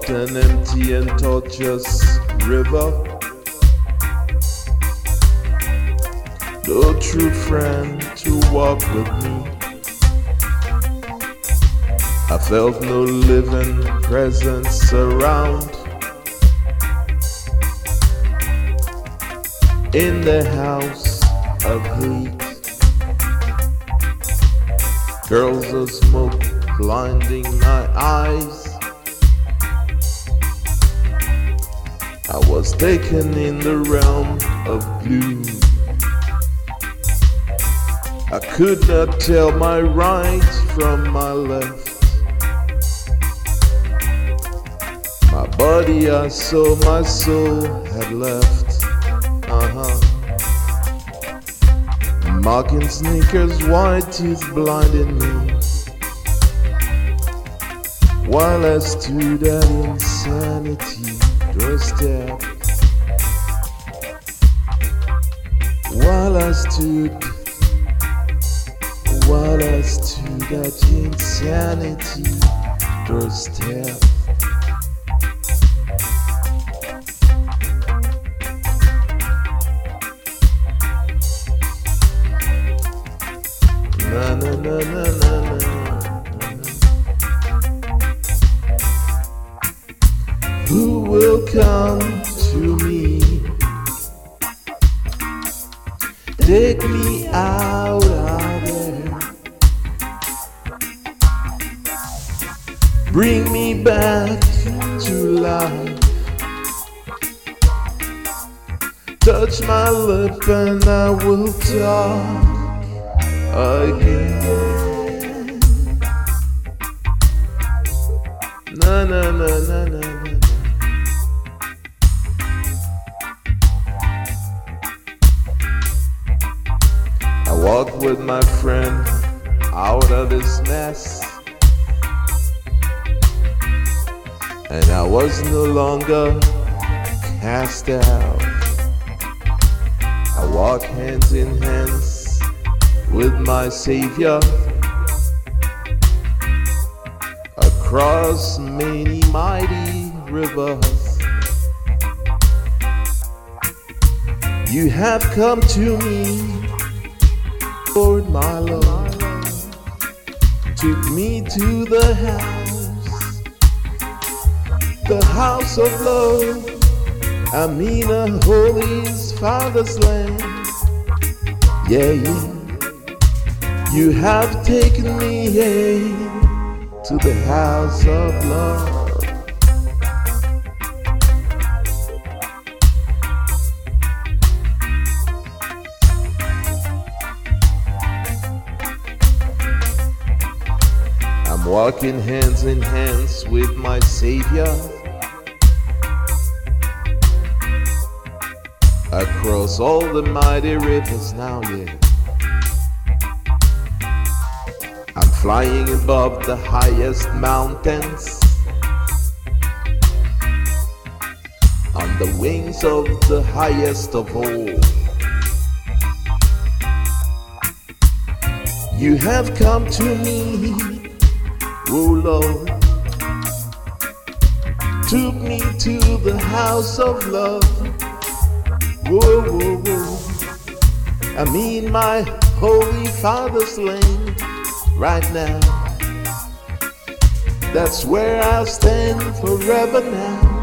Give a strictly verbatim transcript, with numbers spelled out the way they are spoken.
an empty and tortuous river. No true friend to walk with me. I felt no living presence around. In the house of hate, girls of smoke blinding my eyes. I was taken in the realm of blue. I could not tell my right from my left. My body I saw, my soul had left. Uh-huh. Mocking sneakers, white teeth blinding me, while I stood at insanity doorstep. While I stood, while I stood at insanity doorstep. Na na na na na na. Who will come to me? Take me out of there. Bring me back to life. Touch my lip and I will talk again. Na na na na na na. I walked with my friend out of this mess, and I was no longer cast out. I walk hands in hands with my Savior across many mighty rivers. You have come to me, Lord my Lord, took me to the house, the house of love. I mean a holy Father's land. Yeah, yeah. You have taken me hey, to the house of love. I'm walking hands in hands with my Savior across all the mighty rivers now, yeah. I'm flying above the highest mountains on the wings of the highest of all. You have come to me, oh Lord, took me to the house of love. Whoa, whoa, whoa. I mean my holy Father's land right now. That's where I'll stand forever now.